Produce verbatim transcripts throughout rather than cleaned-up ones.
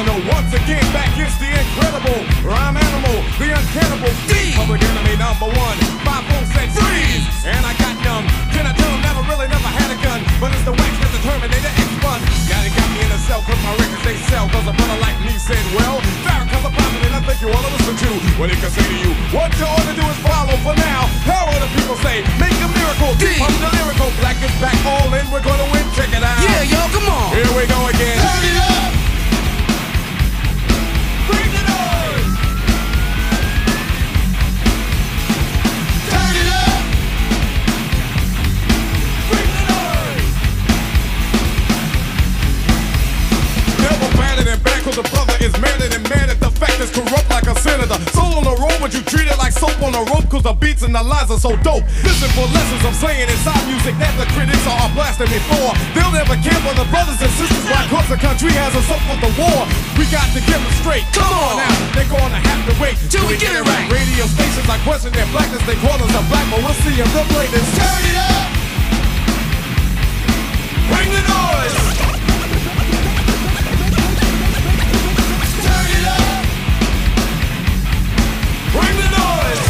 know. Once again, back is the incredible rhyme animal, the uncannibal D. Public enemy number one. My phone said freeze, and I got numb. Can I tell them never really never had a gun? But it's the wax that the Terminator X-Bun. Yeah, they got me in a cell, cause my records they sell. Cause a brother like me said, well, Farrakhan's a prophet, and I think you ought to listen to what he can say to you. What you ought to do is follow for now. How will the people say? Make a miracle. D. I'm the lyrical. Black is back, all in. We're gonna win. Check it out. Yeah, yo, come on. Here we go again. Turn it up. Bring the noise. Turn it up. Bring the noise. Never batted and back, cause the brother is madder than mad at the fact it's corrupt like a senator. Soul on the road, but you treat it like soap on a rope, cause the beats and the lines are so dope. Listen for lessons I'm saying inside music that the critics are blasting me for. They'll never care for the brothers and sisters, why cause the country has us up for the war. We got to get them straight. Come on now, they're gonna have to wait till we get it right. Radio stations I question their blackness, they call us a black, but we'll see if they'll play this. Turn it up. Bring the noise. Turn it up. Bring the noise.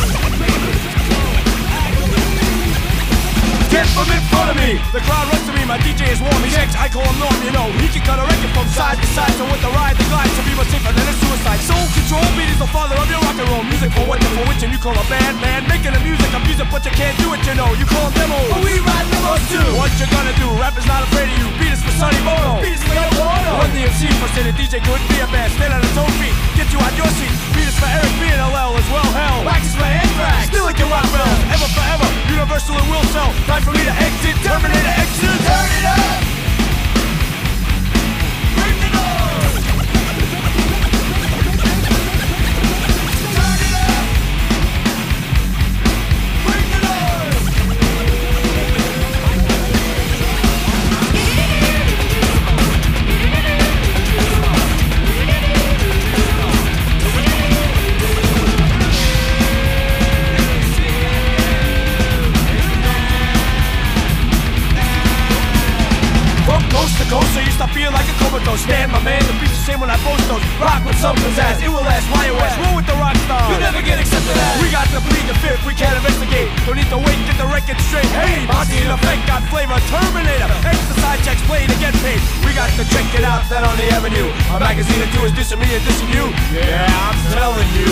Get from in front of me. The crowd runs to me, my D J is warm. He checks, I call him Norm, you know. He can cut a record from side to side. So with the ride, the glide, to be much safer than a suicide. Soul control, beat is the father of your rock and roll. Music for what and for which, and you call a band, man. Making the music, I'm music, but you can't do it, you know. You call them demos, but we ride demos too. What you gonna do? Rap is not afraid of you. Beat is for Sonny Bono. Beat is for Yoko Ono. Run the M C for say the D J couldn't be a band. Stand on his own feet, get you out your seat. Beat is for Eric B and L L as well, hell. Wax is for Anthrax, still like your rock bell. Ever forever, universal and will sell. Time for me to exit, Terminator exit. Turn it up. Bring the noise. Turn it up. Bring the noise. From coast to coast, so you stop feeling like a comatose. Stand, my man, the beats the same when I post those. Rock with something's ass, it will last, Y O S. Roll with the rock star, you never get accepted as. We got to plead the fifth, we can't investigate. Don't need to wait, get the record straight. Hey, Monty in effect, got flavor, Terminator. Exercise checks, play to get paid. We got to check it out, that on the avenue. A magazine or two is dissing me and dissing you. Yeah, I'm telling you.